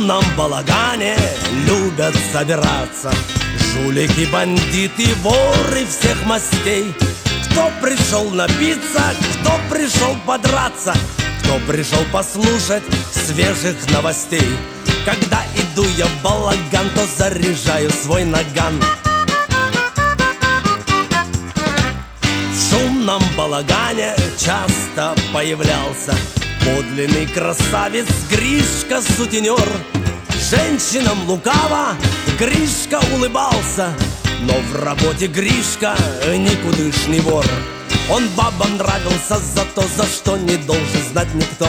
шумном балагане любят собираться жулики, бандиты, воры всех мастей. Кто пришел напиться, кто пришел подраться, кто пришел послушать свежих новостей. Когда иду я в балаган, то заряжаю свой наган. В шумном балагане часто появлялся подлинный красавец Гришка сутенер. Женщинам лукаво Гришка улыбался, но в работе Гришка никудышный вор. Он бабам нравился за то, за что не должен знать никто.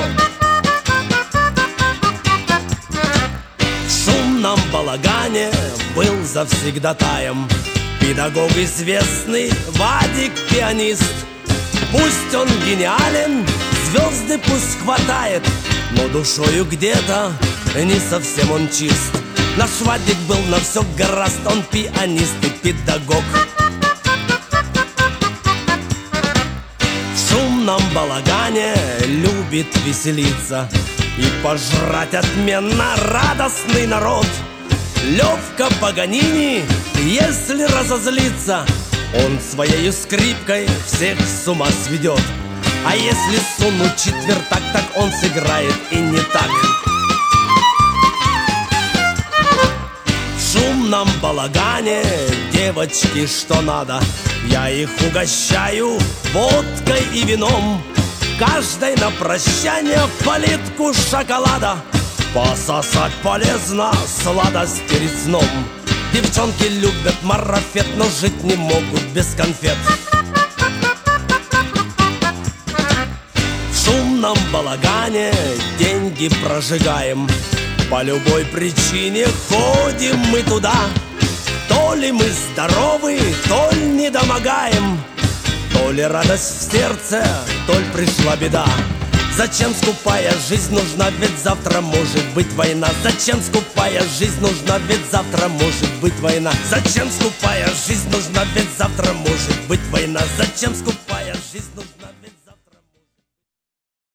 В шумном балагане был завсегдатаем педагог известный Вадик пианист. Пусть он гениален, звезды пусть хватает, но душою где-то не совсем он чист. Наш Вадик был на все гораст, он пианист и педагог. В шумном балагане любит веселиться и пожрать отменно радостный народ. Левка Паганини, если разозлится, он своей скрипкой всех с ума сведет. А если сунуть четвертак, так он сыграет и не так. В шумном балагане девочки что надо, я их угощаю водкой и вином. Каждой на прощание плитку шоколада, пососать полезно, сладость перед сном. Девчонки любят марафет, но жить не могут без конфет. В шумном балагане деньги прожигаем, по любой причине ходим мы туда. То ли мы здоровы, то ли недомогаем, то ли радость в сердце, то ли пришла беда. Зачем скупая жизнь нужна, ведь завтра может быть война. Зачем скупая жизнь нужна, ведь завтра может быть война. Зачем скупая жизнь нужна, ведь завтра может быть война. Зачем скупая жизнь нужна?